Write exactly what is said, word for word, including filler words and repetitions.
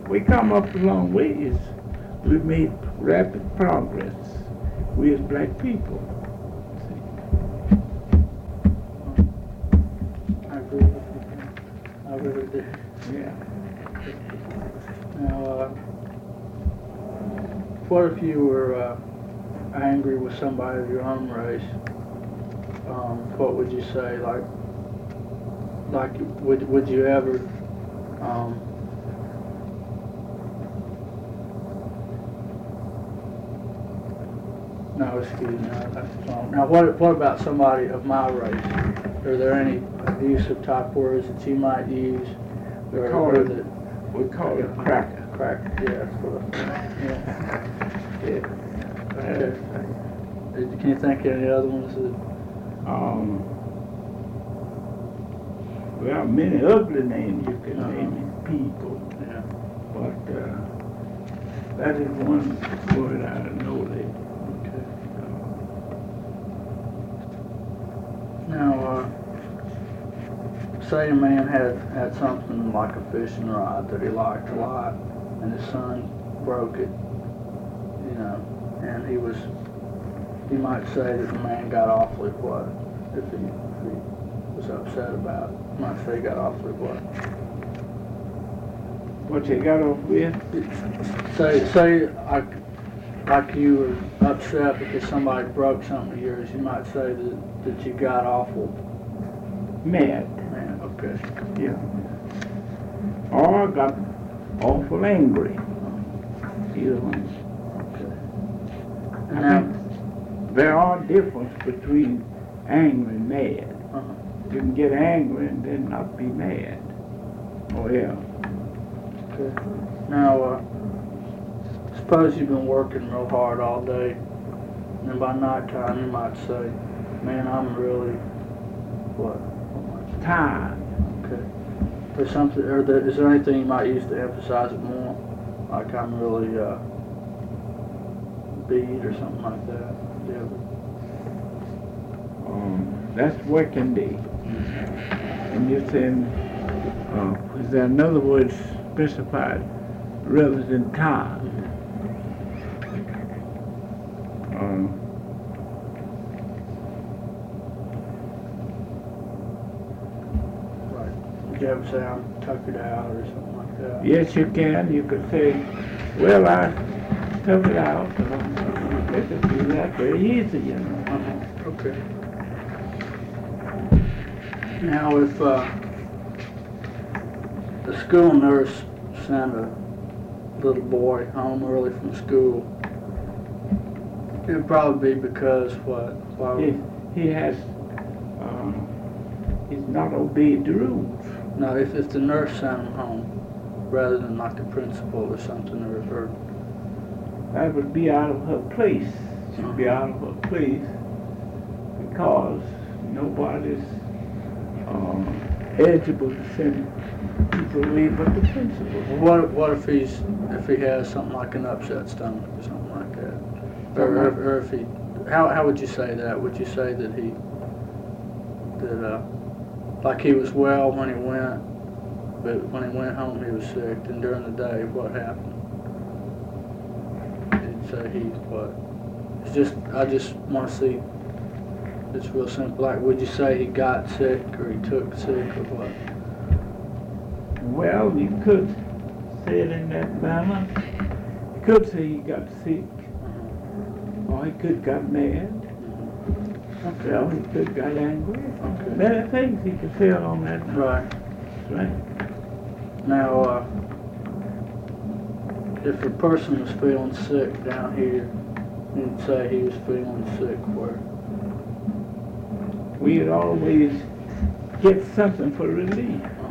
we come up a long ways. We've made rapid progress. We as black people. I agree with you. I really do. Yeah. Now, uh, what if you were uh, angry with somebody of your own race? Um, what would you say? Like, like would would you ever? Um, no, excuse me. That's wrong. Now, what what about somebody of my race? Are there any abusive type words that you might use? We Or, call or it, that, we call it cracker. Cracker, yeah, that's what I yeah. Yeah. Okay. Can you think of any other ones that, Um, well, many ugly names you can Uh-huh. name people, yeah. but uh, that is one word I know that. Okay. Now, uh, say a man had, had something like a fishing rod that he liked a lot, and his son broke it, you know, and he was, you might say that the man got awfully what, if he, if he was upset about it, you might say he got awfully what. What you got off with? Say, say, like, like you were upset because somebody broke something of yours, you might say that, that you got awful Mad. man, okay. Yeah. Or got awful angry. Either one. Okay. I Now, think there are difference between angry and mad. uh-huh. You can get angry and then not be mad. Oh yeah. Okay. Now, uh, suppose you've been working real hard all day, and then by night time you might say, man, I'm really, what? Tired. Okay. Or something, or the, is there anything you might use to emphasize it more? Like I'm really, uh, beat or something like that? Yeah. Um, that's working day. And you're saying, uh, is there another word specified rather than tired? Um, Would you ever say I'm tuckered out or something like that? yes, you can. You could say, well, I took it out. They could do that very easy, you know. Uh-huh. Okay. Now, if uh, the school nurse sent a little boy home early from school, it would probably be because what? Why He, would, he has, um, he's not obeyed the rules. no, if, if the nurse sent him home, rather than like the principal or something, or, or That would be out of her place. She'd be out of her place because nobody's um, eligible to send people away but the principal. what? What if he's if he has something like an upset stomach or something like that, or, or, or if he, how how would you say that? Would you say that he that uh, like he was well when he went, but when he went home he was sick, and during the day what happened? You'd say he what? It's just I just want to see. It's real simple. Like, would you say he got sick or he took sick or what? Well, you could say it in that manner. You could say he got sick, or he could got mad. Okay. Well, he could got angry. Okay. Many things he could say on that. Right. Right. Now, uh, if a person was feeling sick down here, you'd say he was feeling sick where? We'd always get something for relief.